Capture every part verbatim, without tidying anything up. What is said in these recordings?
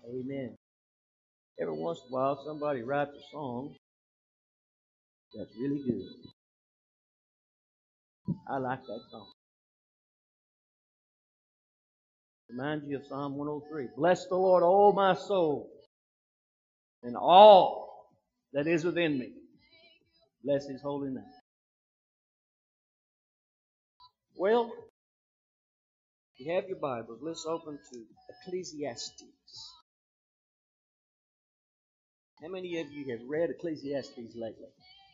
Amen. Every once in a while, somebody writes a song that's really good. I like that song. Reminds you of Psalm one oh three. Bless the Lord, O my soul, and all that is within me. Bless His holy name. Well, if you have your Bibles, let's open to Ecclesiastes. How many of you have read Ecclesiastes lately?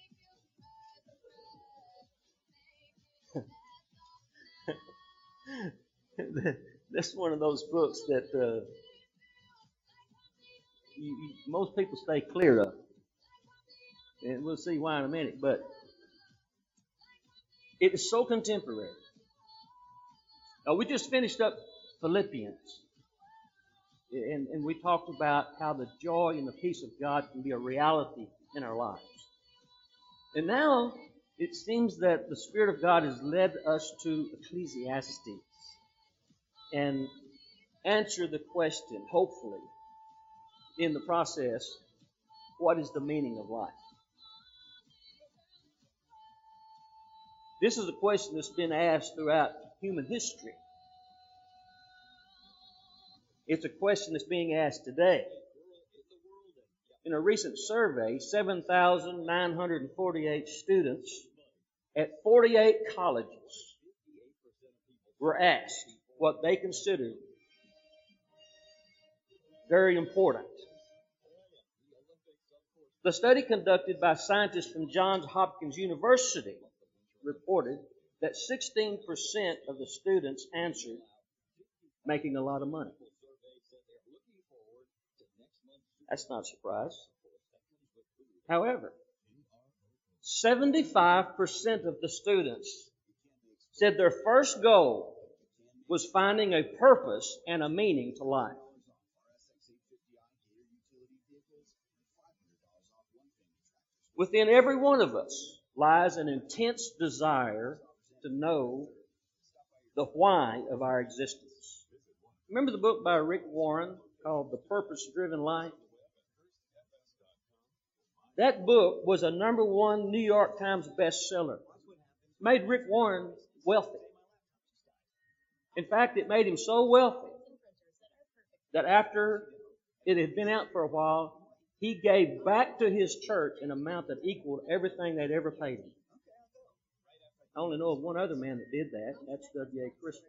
That's one of those books that uh, you, you, most people stay clear of. And we'll see why in a minute. But it is so contemporary. Now, we just finished up Philippians. And, and we talked about how the joy and the peace of God can be a reality in our lives. And now it seems that the Spirit of God has led us to Ecclesiastes and answer the question, hopefully, in the process, what is the meaning of life? This is a question that's been asked throughout human history. It's a question that's being asked today. In a recent survey, seven thousand nine hundred forty-eight students at forty-eight colleges were asked what they considered very important. The study conducted by scientists from Johns Hopkins University reported that sixteen percent of the students answered making a lot of money. That's not a surprise. However, seventy-five percent of the students said their first goal was finding a purpose and a meaning to life. Within every one of us lies an intense desire to know the why of our existence. Remember the book by Rick Warren called The Purpose-Driven Life? That book was a number one New York Times bestseller. Made Rick Warren wealthy. In fact, it made him so wealthy that after it had been out for a while, he gave back to his church an amount that equaled everything they'd ever paid him. I only know of one other man that did that. That's W A Criswell.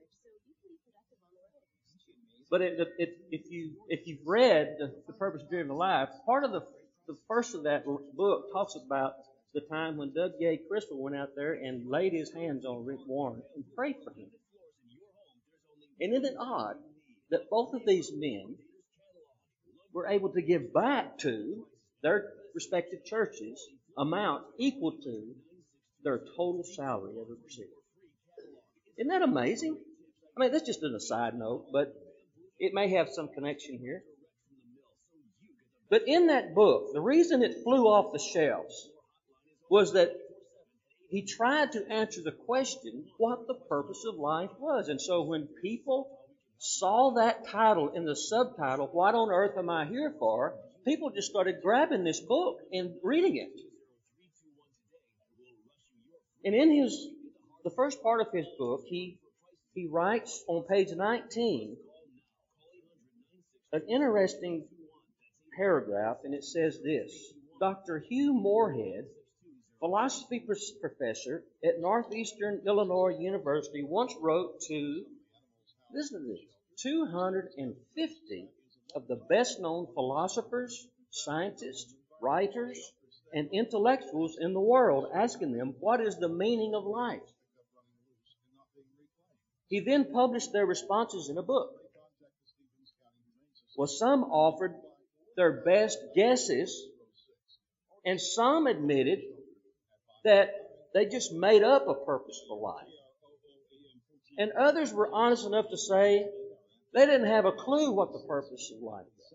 But it, it, if you if you've read the, the Purpose-Driven Life, part of the the first of that book talks about the time when W A Criswell went out there and laid his hands on Rick Warren and prayed for him. And isn't it odd that both of these men were able to give back to their respective churches amount equal to their total salary ever received? Isn't that amazing? I mean, that's just an aside note, but it may have some connection here. But in that book, the reason it flew off the shelves was that he tried to answer the question what the purpose of life was. And so when people saw that title in the subtitle, What on Earth Am I Here For?, people just started grabbing this book and reading it. And in his the first part of his book, he he writes on page nineteen an interesting paragraph, and it says this: Doctor Hugh Moorhead, philosophy professor at Northeastern Illinois University, once wrote to, listen to this, two hundred fifty of the best-known philosophers, scientists, writers, and intellectuals in the world, asking them, what is the meaning of life? He then published their responses in a book. Well, some offered their best guesses, and some admitted that they just made up a purpose for life. And others were honest enough to say they didn't have a clue what the purpose of life was.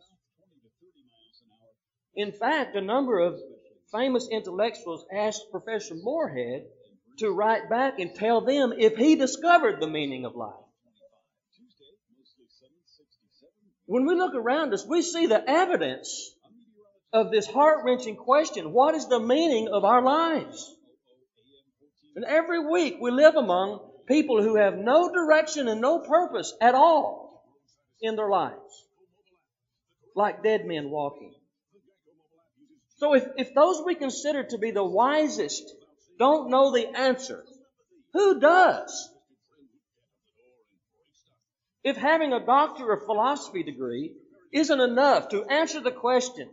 In fact, a number of famous intellectuals asked Professor Moorhead to write back and tell them if he discovered the meaning of life. When we look around us, we see the evidence of this heart-wrenching question: what is the meaning of our lives? And every week we live among people who have no direction and no purpose at all in their lives, like dead men walking. So if, if those we consider to be the wisest don't know the answer, who does? If having a doctor of philosophy degree isn't enough to answer the question,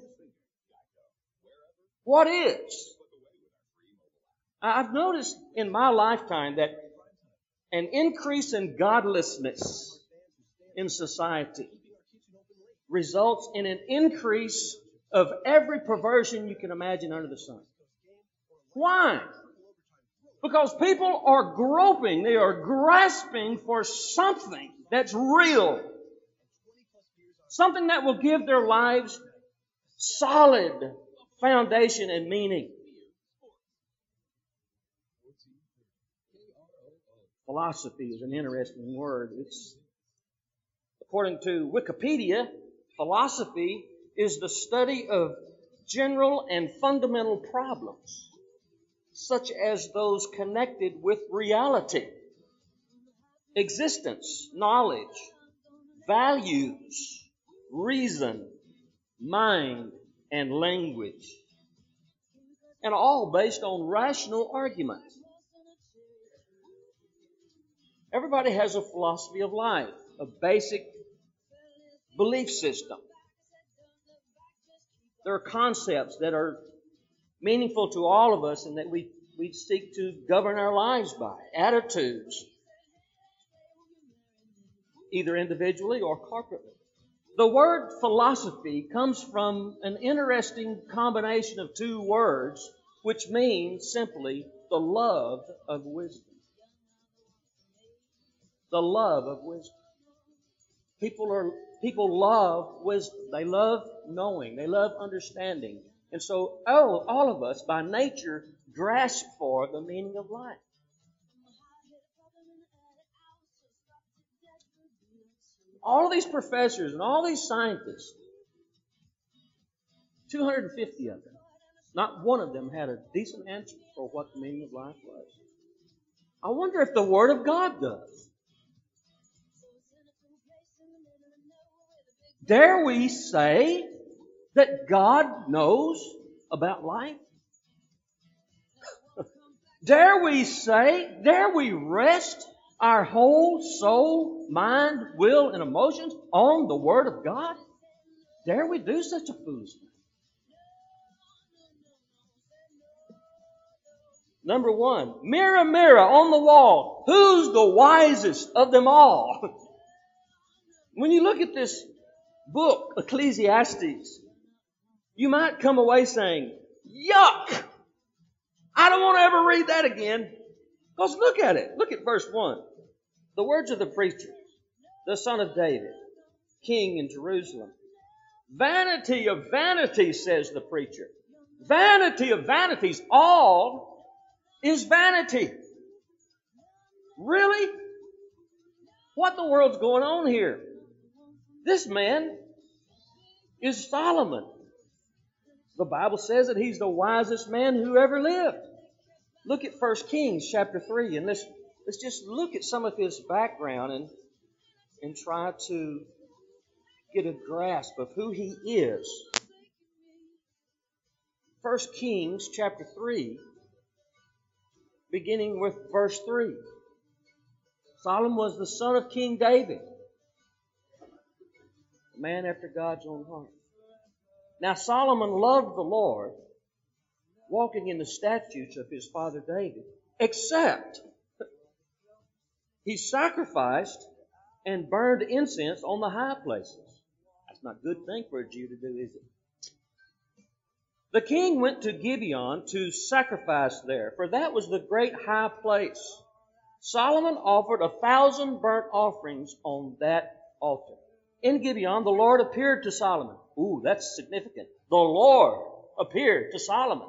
what is? I've noticed in my lifetime that an increase in godlessness in society results in an increase of every perversion you can imagine under the sun. Why? Because people are groping, they are grasping for something that's real. Something that will give their lives solid foundation and meaning. Philosophy is an interesting word. It's, according to Wikipedia, philosophy is the study of general and fundamental problems, such as those connected with reality, existence, knowledge, values, reason, mind, and language, and all based on rational argument. Everybody has a philosophy of life, a basic belief system. There are concepts that are meaningful to all of us and that we, we seek to govern our lives by, attitudes, either individually or corporately. The word philosophy comes from an interesting combination of two words, which means simply the love of wisdom. The love of wisdom. People are people love wisdom. They love knowing. They love understanding. And so all, all of us, by nature, grasp for the meaning of life. All of these professors and all these scientists, two hundred fifty of them, not one of them had a decent answer for what the meaning of life was. I wonder if the Word of God does. Dare we say that God knows about life? Dare we say, dare we rest our whole soul, mind, will, and emotions on the Word of God? Dare we do such a foolish thing? Number one, mirror, mirror on the wall, who's the wisest of them all? When you look at this book, Ecclesiastes, you might come away saying, yuck! I don't want to ever read that again. Because look at it. Look at verse one. The words of the preacher, the son of David, king in Jerusalem. Vanity of vanities, says the preacher. Vanity of vanities. All is vanity. Really? What the world's going on here? This man is Solomon. The Bible says that he's the wisest man who ever lived. Look at First Kings chapter three, and let's, let's just look at some of his background and, and try to get a grasp of who he is. First Kings chapter three, beginning with verse three. Solomon was the son of King David, a man after God's own heart. Now Solomon loved the Lord, walking in the statutes of his father David, except he sacrificed and burned incense on the high places. That's not a good thing for a Jew to do, is it? The king went to Gibeon to sacrifice there, for that was the great high place. Solomon offered a thousand burnt offerings on that altar. In Gibeon, the Lord appeared to Solomon. Ooh, that's significant. The Lord appeared to Solomon.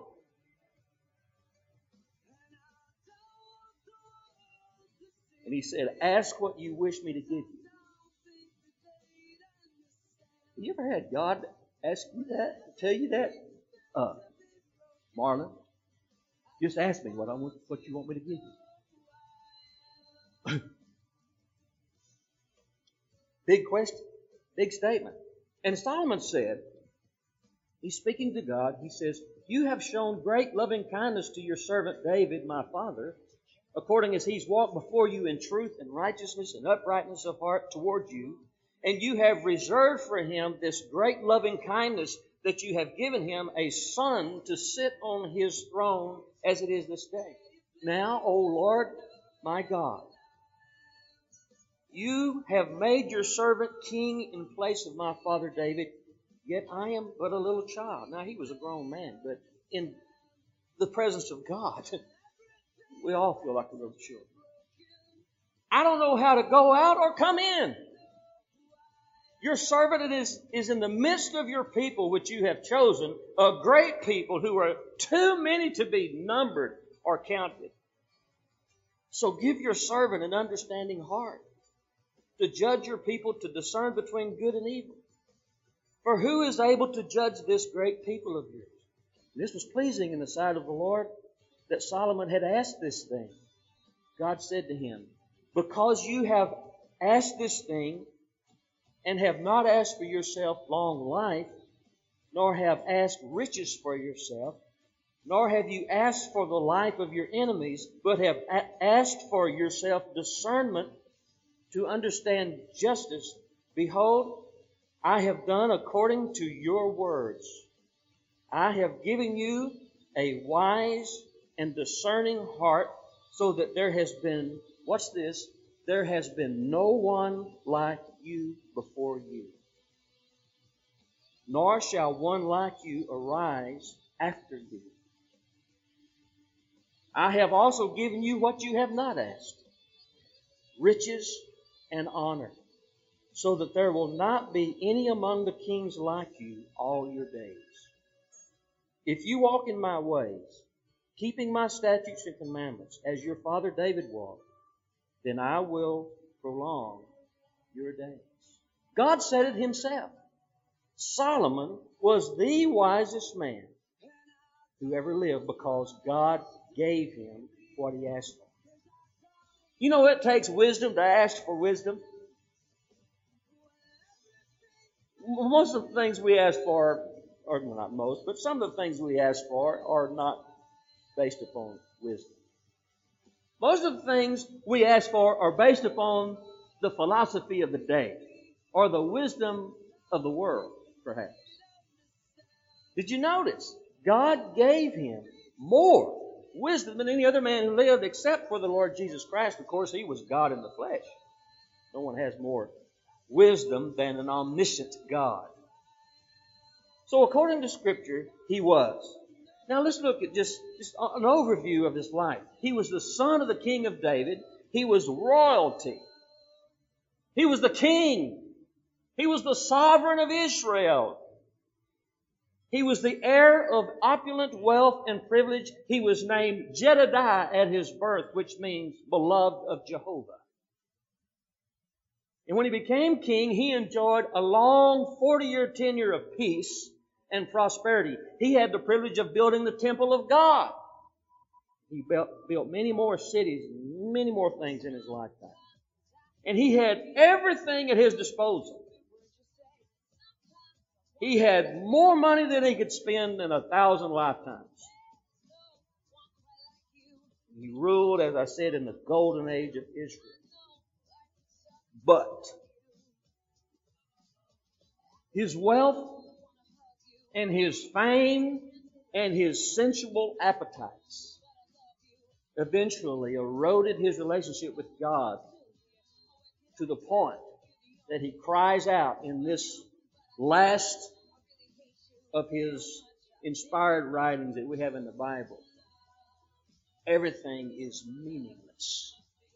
And he said, ask what you wish me to give you. You ever had God ask you that, tell you that? Uh, Marlon, just ask me what I want, what you want me to give you. Big question, big statement. And Solomon said, he's speaking to God, he says, you have shown great loving kindness to your servant David, my father, according as he's walked before you in truth and righteousness and uprightness of heart toward you. And you have reserved for him this great loving kindness that you have given him a son to sit on his throne as it is this day. Now, O Lord, my God, you have made your servant king in place of my father David, yet I am but a little child. Now, he was a grown man, but in the presence of God, we all feel like a little children. I don't know how to go out or come in. Your servant is, is in the midst of your people, which you have chosen, a great people who are too many to be numbered or counted. So give your servant an understanding heart to judge your people, to discern between good and evil. For who is able to judge this great people of yours? And this was pleasing in the sight of the Lord that Solomon had asked this thing. God said to him, because you have asked this thing, and have not asked for yourself long life, nor have asked riches for yourself, nor have you asked for the life of your enemies, but have a- asked for yourself discernment to understand justice. Behold, I have done according to your words. I have given you a wise and discerning heart, so that there has been, watch this, there has been no one like you before you, nor shall one like you arise after you. I have also given you what you have not asked, riches and honor, so that there will not be any among the kings like you all your days. If you walk in my ways, keeping my statutes and commandments, as your father David walked, then I will prolong your days. God said it himself. Solomon was the wisest man who ever lived because God gave him what he asked for. You know it takes wisdom to ask for wisdom. Most of the things we ask for, or not most, but some of the things we ask for are not based upon wisdom. Most of the things we ask for are based upon the philosophy of the day or the wisdom of the world, perhaps. Did you notice? God gave him more wisdom than any other man who lived except for the Lord Jesus Christ. Of course, he was God in the flesh. No one has more wisdom than an omniscient God. So according to Scripture, he was. Now let's look at just, just an overview of his life. He was the son of the king of David. He was royalty. He was the king. He was the sovereign of Israel. He was the heir of opulent wealth and privilege. He was named Jedediah at his birth, which means beloved of Jehovah. And when he became king, he enjoyed a long forty-year tenure of peace and prosperity. He had the privilege of building the temple of God. He built, built many more cities, many more things in his lifetime. And he had everything at his disposal. He had more money than he could spend in a thousand lifetimes. He ruled, as I said, in the golden age of Israel. But his wealth and his fame and his sensual appetites eventually eroded his relationship with God to the point that he cries out in this last of his inspired writings that we have in the Bible. Everything is meaningless.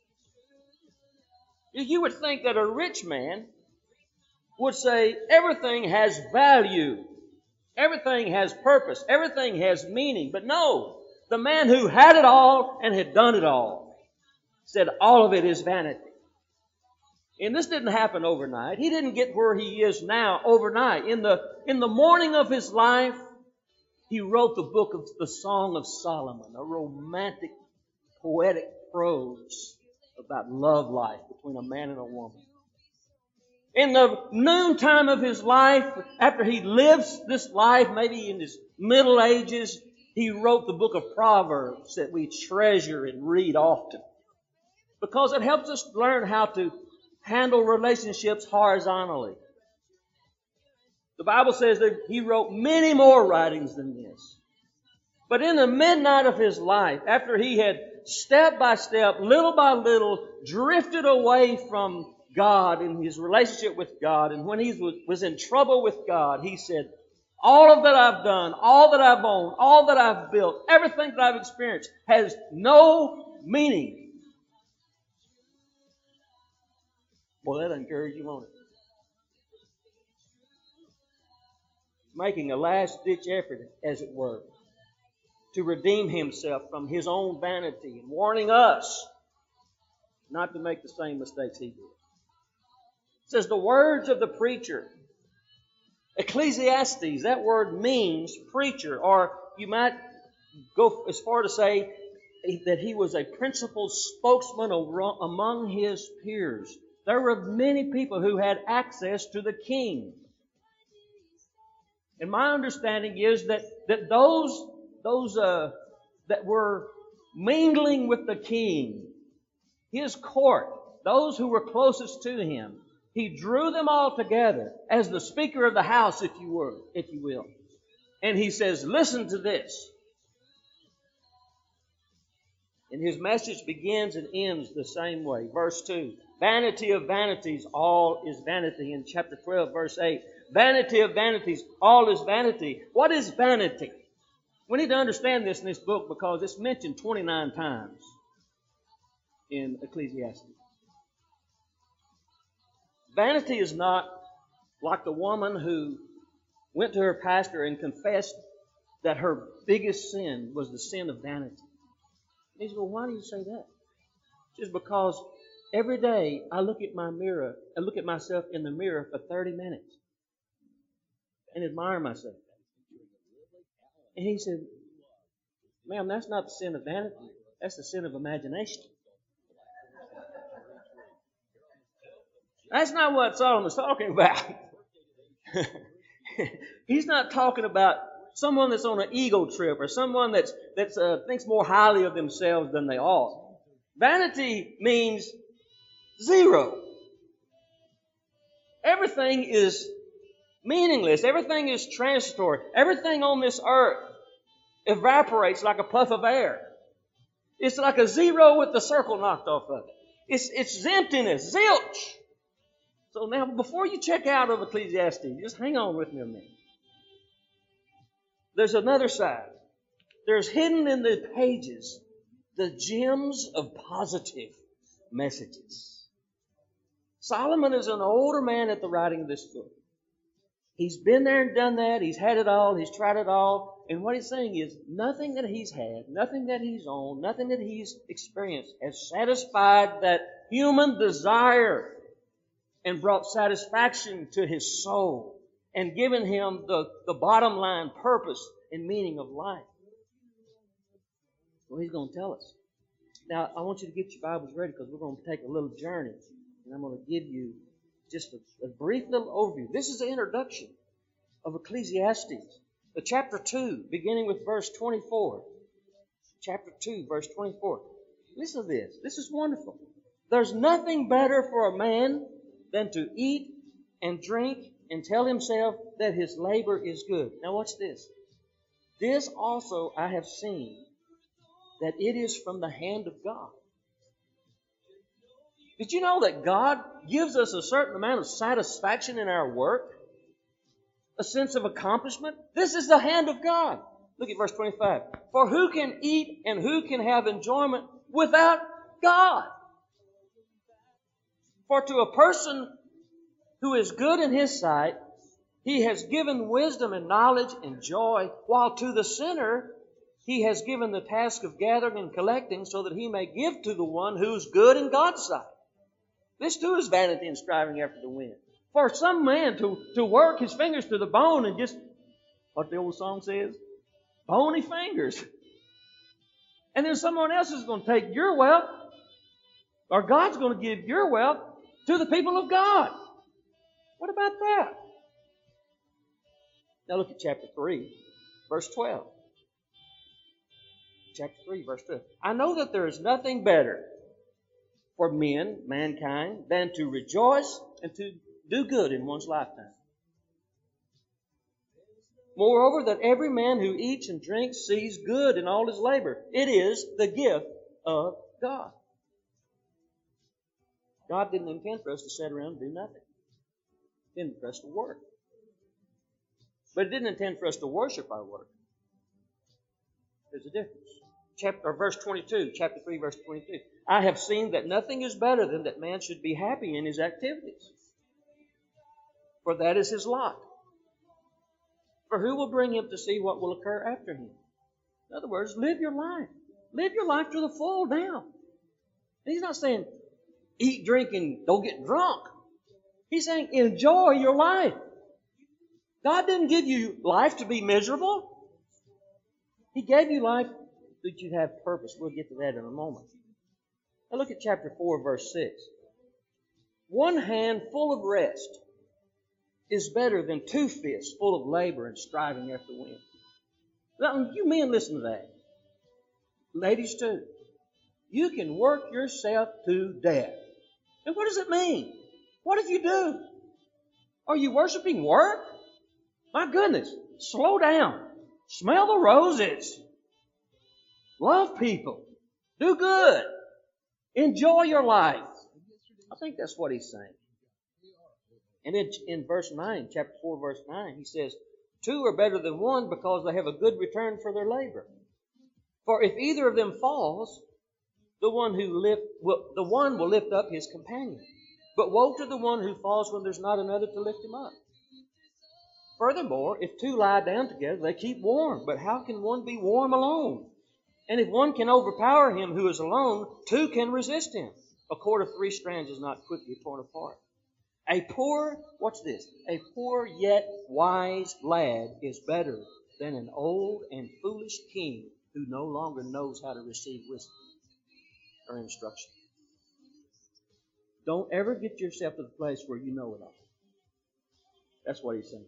You would think that a rich man would say everything has value. Everything has purpose. Everything has meaning. But no, the man who had it all and had done it all said all of it is vanity. And this didn't happen overnight. He didn't get where he is now overnight. In the, in the morning of his life, he wrote the book of the Song of Solomon, a romantic, poetic prose about love life between a man and a woman. In the noontime of his life, after he lives this life, maybe in his middle ages, he wrote the book of Proverbs that we treasure and read often. Because it helps us learn how to handle relationships horizontally. The Bible says that he wrote many more writings than this. But in the midnight of his life, after he had step by step, little by little, drifted away from God in his relationship with God, and when he was, was in trouble with God, he said, all of that I've done, all that I've owned, all that I've built, everything that I've experienced has no meaning. Boy, that'll encourage you, won't it? Making a last-ditch effort, as it were, to redeem himself from his own vanity and warning us not to make the same mistakes he did. It says the words of the preacher. Ecclesiastes, that word means preacher, or you might go as far to say that he was a principal spokesman among his peers. There were many people who had access to the king. And my understanding is that, that those, those uh, that were mingling with the king, his court, those who were closest to him, he drew them all together as the Speaker of the House, if you were, if you will. And he says, listen to this. And his message begins and ends the same way. Verse two, vanity of vanities, all is vanity. In chapter twelve, verse eight, vanity of vanities, all is vanity. What is vanity? We need to understand this in this book because it's mentioned twenty-nine times in Ecclesiastes. Vanity is not like the woman who went to her pastor and confessed that her biggest sin was the sin of vanity. He said, well, why do you say that? Just because every day I look at my mirror, I look at myself in the mirror for thirty minutes and admire myself. And he said, ma'am, that's not the sin of vanity. That's the sin of imagination. That's not what Solomon's talking about. He's not talking about someone that's on an ego trip or someone that's that's uh, thinks more highly of themselves than they ought. Vanity means zero. Everything is meaningless. Everything is transitory. Everything on this earth evaporates like a puff of air. It's like a zero with the circle knocked off of it. It's, it's emptiness, zilch. So now, before you check out of Ecclesiastes, just hang on with me a minute. There's another side. There's hidden in the pages the gems of positive messages. Solomon is an older man at the writing of this book. He's been there and done that. He's had it all. He's tried it all. And what he's saying is nothing that he's had, nothing that he's owned, nothing that he's experienced has satisfied that human desire and brought satisfaction to his soul and given him the, the bottom line purpose and meaning of life. Well, he's going to tell us. Now, I want you to get your Bibles ready because we're going to take a little journey. And I'm going to give you just a, a brief little overview. This is the introduction of Ecclesiastes. The chapter two, beginning with verse twenty-four. Chapter two, verse twenty-four. Listen to this. This is wonderful. There's nothing better for a man than to eat and drink and tell himself that his labor is good. Now watch this. This also I have seen, that it is from the hand of God. Did you know that God gives us a certain amount of satisfaction in our work? A sense of accomplishment? This is the hand of God. Look at verse twenty-five. For who can eat and who can have enjoyment without God? For to a person who is good in his sight, he has given wisdom and knowledge and joy, while to the sinner he has given the task of gathering and collecting so that he may give to the one who's good in God's sight. This too is vanity and striving after the wind. For some man to, to work his fingers to the bone and just, what the old song says, bony fingers. And then someone else is going to take your wealth, or God's going to give your wealth to the people of God. What about that? Now look at chapter three, verse twelve. Chapter three, verse twelve. I know that there is nothing better for men, mankind, than to rejoice and to do good in one's lifetime. Moreover, that every man who eats and drinks sees good in all his labor. It is the gift of God. God didn't intend for us to sit around and do nothing. He intended for us to work. But He didn't intend for us to worship our work. There's a difference. Chapter, or verse twenty-two, chapter three, verse twenty-two. I have seen that nothing is better than that man should be happy in his activities. For that is his lot. For who will bring him to see what will occur after him? In other words, live your life. Live your life to the full now. And He's not saying eat, drink, and don't get drunk. He's saying enjoy your life. God didn't give you life to be miserable. He gave you life that you'd have purpose. We'll get to that in a moment. Now look at chapter four, verse six. One hand full of rest is better than two fists full of labor and striving after wind. Now, you men, listen to that. Ladies, too. You can work yourself to death. And what does it mean? What if you do? Are you worshiping work? My goodness, slow down. Smell the roses. Love people. Do good. Enjoy your life. I think that's what He's saying. And in, in verse nine, chapter four, verse nine, He says, two are better than one because they have a good return for their labor. For if either of them falls, the one who lift, will, the one will lift up his companion. But woe to the one who falls when there's not another to lift him up. Furthermore, if two lie down together, they keep warm. But how can one be warm alone? And if one can overpower him who is alone, two can resist him. A cord of three strands is not quickly torn apart. A poor, watch this, a poor yet wise lad is better than an old and foolish king who no longer knows how to receive wisdom or instruction. Don't ever get yourself to the place where you know it all. That's what He's saying.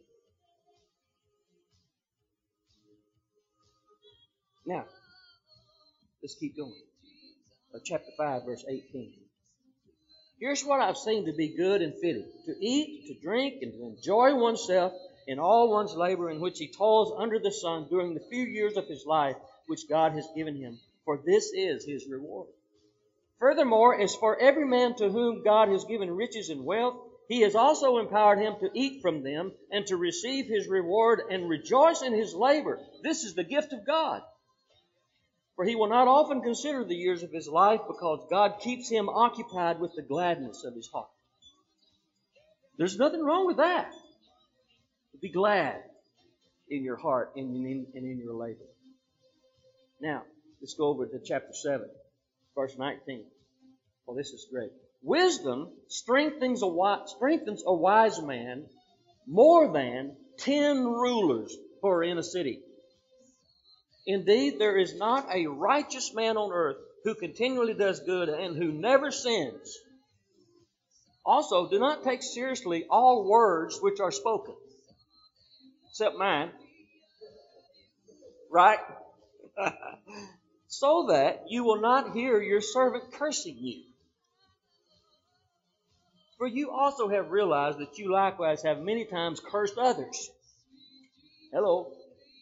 Now, let's keep going. Uh, chapter five, verse eighteen. Here's what I've seen to be good and fitting: to eat, to drink, and to enjoy oneself in all one's labor in which he toils under the sun during the few years of his life which God has given him, for this is his reward. Furthermore, as for every man to whom God has given riches and wealth, He has also empowered him to eat from them and to receive his reward and rejoice in his labor. This is the gift of God. For he will not often consider the years of his life because God keeps him occupied with the gladness of his heart. There's nothing wrong with that. Be glad in your heart and in, and in your labor. Now, let's go over to chapter seven, verse nineteen. Well, this is great. Wisdom strengthens a wise, strengthens a wise man more than ten rulers who are in a city. Indeed, there is not a righteous man on earth who continually does good and who never sins. Also, do not take seriously all words which are spoken, except mine. Right? So that you will not hear your servant cursing you. For you also have realized that you likewise have many times cursed others. Hello.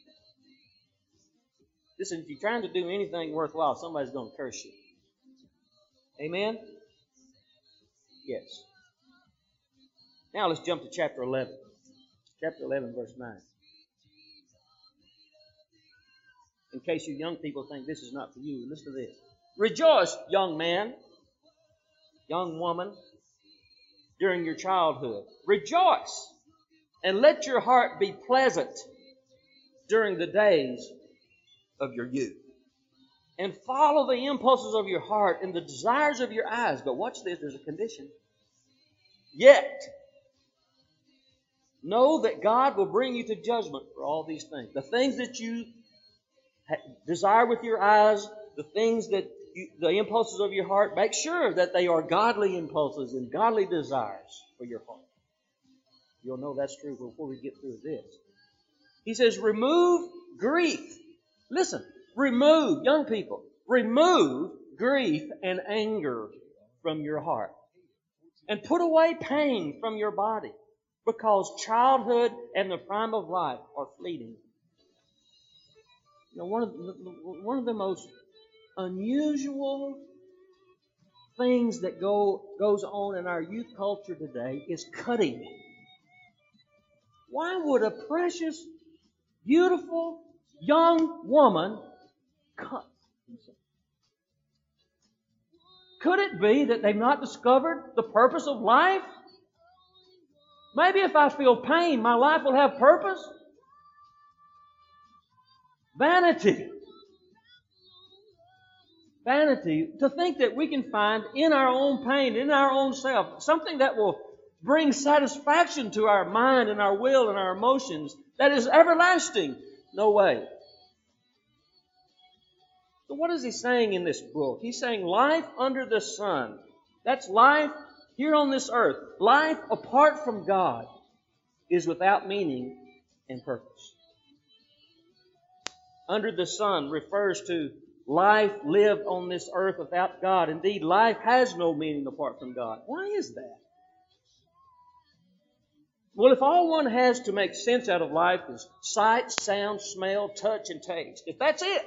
Listen, if you're trying to do anything worthwhile, somebody's going to curse you. Amen? Yes. Now let's jump to chapter eleven. Chapter eleven, verse nine. In case you young people think this is not for you, listen to this. Rejoice, young man, young woman, during your childhood. Rejoice, and let your heart be pleasant during the days of your youth. And follow the impulses of your heart and the desires of your eyes. But watch this, there's a condition. Yet, know that God will bring you to judgment for all these things. The things that you desire with your eyes, the things that you, the impulses of your heart, make sure that they are godly impulses and godly desires for your heart. You'll know that's true before we get through this. He says, remove grief. Listen, remove, young people, remove grief and anger from your heart. And put away pain from your body, because childhood and the prime of life are fleeting. You know, one of the, one of the most unusual things that go goes on in our youth culture today is cutting. Why would a precious, beautiful, young woman cut himself? Could it be that they've not discovered the purpose of life? Maybe if I feel pain, my life will have purpose. Vanity. Vanity. To think that we can find in our own pain, in our own self, something that will bring satisfaction to our mind and our will and our emotions that is everlasting. No way. So what is he saying in this book? He's saying life under the sun. That's life here on this earth. Life apart from God is without meaning and purpose. Under the sun refers to life lived on this earth without God. Indeed, life has no meaning apart from God. Why is that? Well, if all one has to make sense out of life is sight, sound, smell, touch, and taste, if that's it,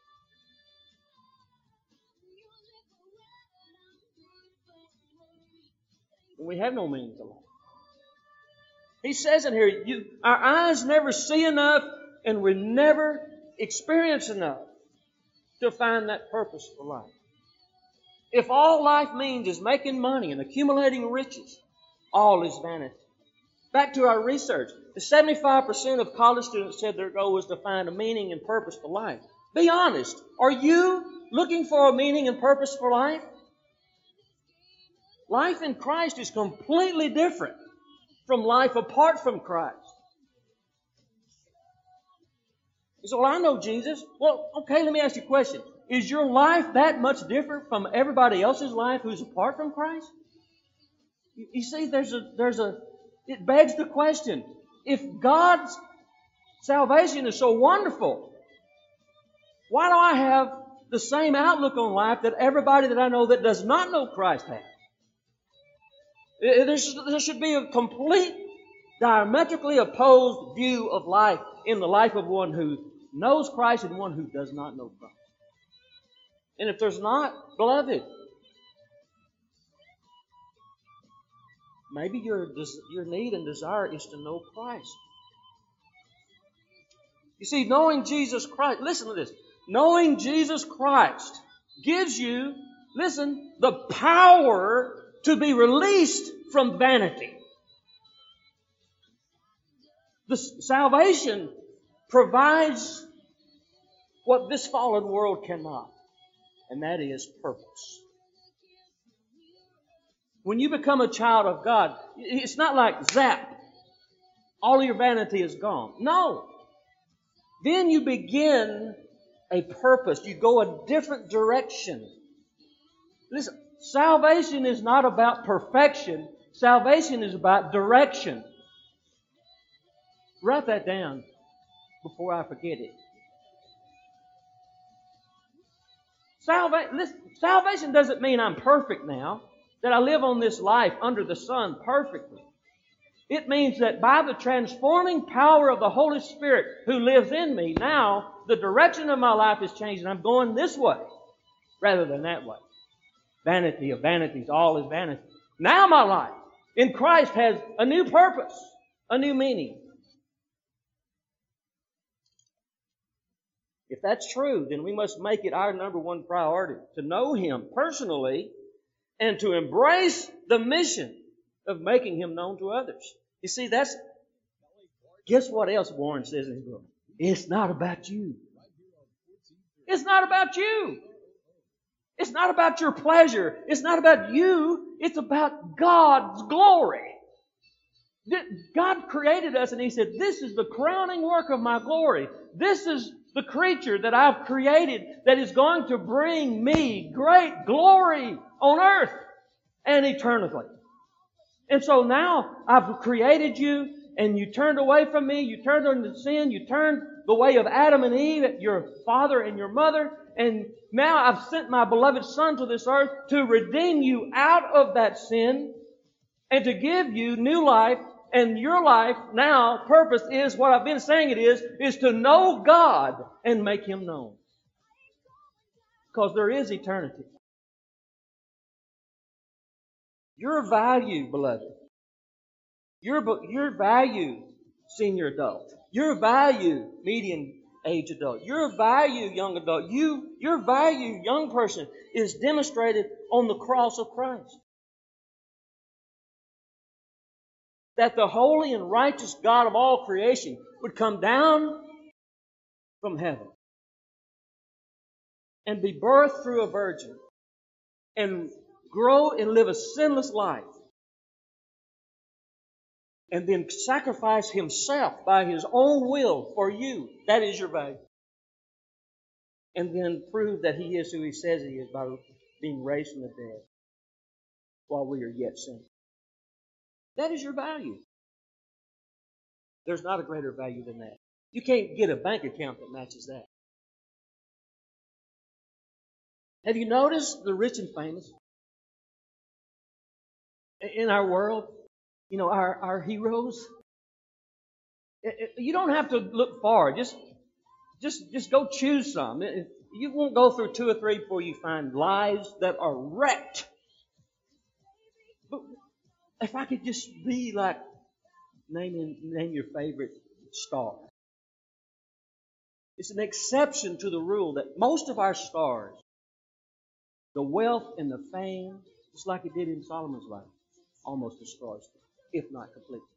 we have no meaning to life. He says in here, you, our eyes never see enough and we never experience enough to find that purpose for life. If all life means is making money and accumulating riches, all is vanity. Back to our research, seventy-five percent of college students said their goal was to find a meaning and purpose for life. Be honest. Are you looking for a meaning and purpose for life? Life in Christ is completely different from life apart from Christ. You say, well, I know Jesus. Well, okay, let me ask you a question. Is your life that much different from everybody else's life who's apart from Christ? You, you see, there's a, there's a, it begs the question, if God's salvation is so wonderful, why do I have the same outlook on life that everybody that I know that does not know Christ has? There should be a complete, diametrically opposed view of life in the life of one who knows Christ and one who does not know Christ. And if there's not, beloved, maybe your, your need and desire is to know Christ. You see, knowing Jesus Christ, listen to this, knowing Jesus Christ gives you, listen, the power to be released from vanity. The salvation provides what this fallen world cannot, and that is purpose. When you become a child of God, it's not like zap, all your vanity is gone. No. Then you begin a purpose. You go a different direction. Listen, salvation is not about perfection. Salvation is about direction. Write that down before I forget it. Salva- listen, salvation doesn't mean I'm perfect now, that I live on this life under the sun perfectly. It means that by the transforming power of the Holy Spirit who lives in me, now the direction of my life is changed and I'm going this way rather than that way. Vanity of vanities, all is vanity. Now my life in Christ has a new purpose, a new meaning. If that's true, then we must make it our number one priority to know Him personally and to embrace the mission of making Him known to others. You see, that's, guess what else Warren says in his book? It's not about you. It's not about you. It's not about your pleasure. It's not about you. It's about God's glory. God created us and He said, this is the crowning work of my glory. This is the creature that I've created that is going to bring me great glory on earth and eternally. And so now I've created you and you turned away from me. You turned into sin. You turned the way of Adam and Eve, your father and your mother. And now I've sent my beloved Son to this earth to redeem you out of that sin and to give you new life. And your life now, purpose is what I've been saying it is, is to know God and make Him known. Because there is eternity. Your value, beloved, your, your value, senior adult, your value, median age adult, your value, young adult, you, your value, young person, is demonstrated on the cross of Christ. That the holy and righteous God of all creation would come down from heaven and be birthed through a virgin and grow and live a sinless life and then sacrifice Himself by His own will for you. That is your value. And then prove that He is who He says He is by being raised from the dead while we are yet sinners. That is your value. There's not a greater value than that. You can't get a bank account that matches that. Have you noticed the rich and famous in our world? You know, our, our heroes. You don't have to look far. Just, just, just go choose some. You won't go through two or three before you find lives that are wrecked. But if I could just be like, name, name your favorite star. It's an exception to the rule that most of our stars, the wealth and the fame, just like it did in Solomon's life, almost destroys them, if not completely.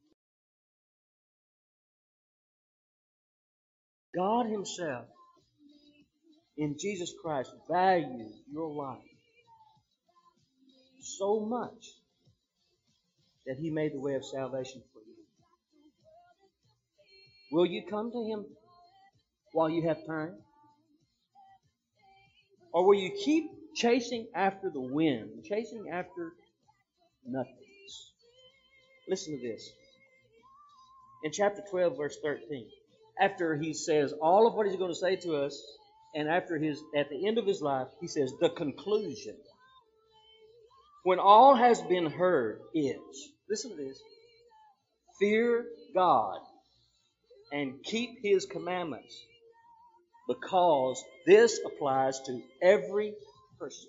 God Himself, in Jesus Christ, values your life so much that He made the way of salvation for you. Will you come to Him while you have time? Or will you keep chasing after the wind, chasing after nothing? Listen to this. In chapter twelve, verse thirteen, after He says all of what He's going to say to us, and after His, at the end of His life, He says, the conclusion. When all has been heard is, listen to this, fear God and keep His commandments, because this applies to every person.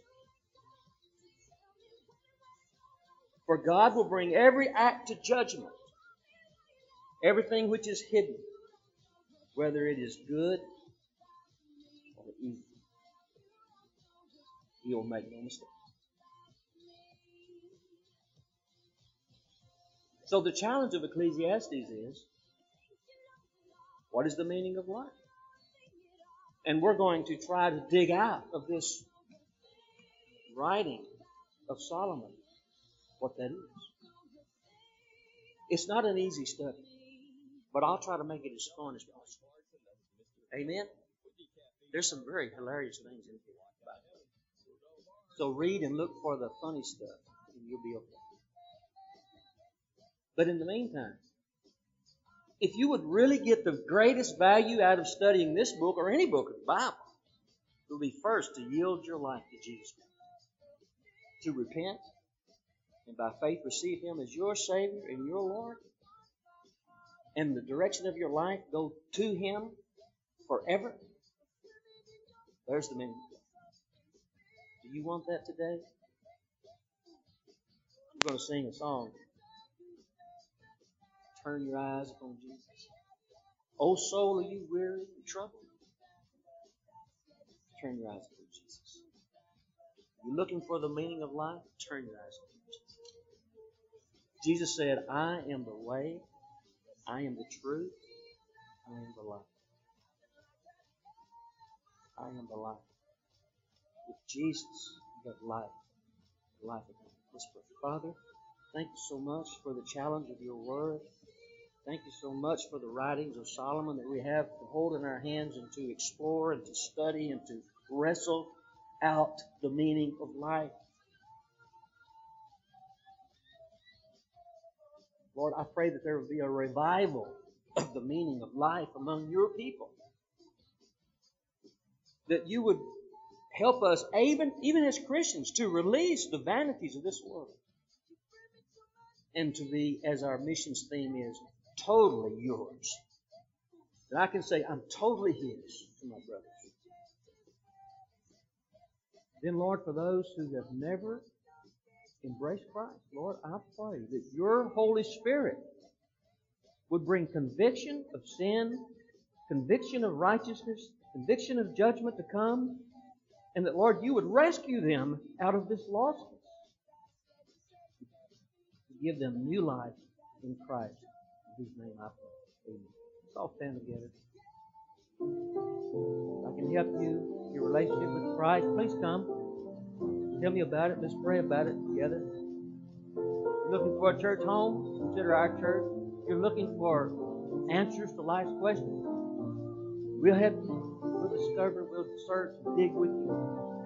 For God will bring every act to judgment, everything which is hidden, whether it is good or evil. He will make no mistake. So the challenge of Ecclesiastes is, what is the meaning of life? And we're going to try to dig out of this writing of Solomon what that is. It's not an easy study, but I'll try to make it as fun as possible. Amen? There's some very hilarious things in here. So read and look for the funny stuff, and you'll be okay. But in the meantime, if you would really get the greatest value out of studying this book or any book of the Bible, it would be first to yield your life to Jesus Christ, to repent, and by faith receive Him as your Savior and your Lord, and the direction of your life go to Him forever. There's the meaning. Do you want that today? We're going to sing a song. Turn your eyes upon Jesus. O soul, are you weary and troubled? Turn your eyes upon Jesus. You're looking for the meaning of life? Turn your eyes upon Jesus. Jesus said, I am the way, I am the truth, I am the life. I am the life. With Jesus, but life. Life again. Let's pray. Father, thank you so much for the challenge of your word. Thank you so much for the writings of Solomon that we have to hold in our hands and to explore and to study and to wrestle out the meaning of life. Lord, I pray that there will be a revival of the meaning of life among your people. That you would help us, even, even as Christians, to release the vanities of this world. And to be, as our missions theme is, totally yours. And I can say, I'm totally His to my brothers. Then, Lord, for those who have never embraced Christ, Lord, I pray that your Holy Spirit would bring conviction of sin, conviction of righteousness, conviction of judgment to come, and that, Lord, you would rescue them out of this lostness. Give them new life in Christ, in whose name I pray. Amen. Let's all stand together. If I can help you, your relationship with Christ, please come. Tell me about it. Let's pray about it together. You're looking for a church home? Consider our church. You're looking for answers to life's questions? We'll help you. We'll discover, we'll search, dig with you.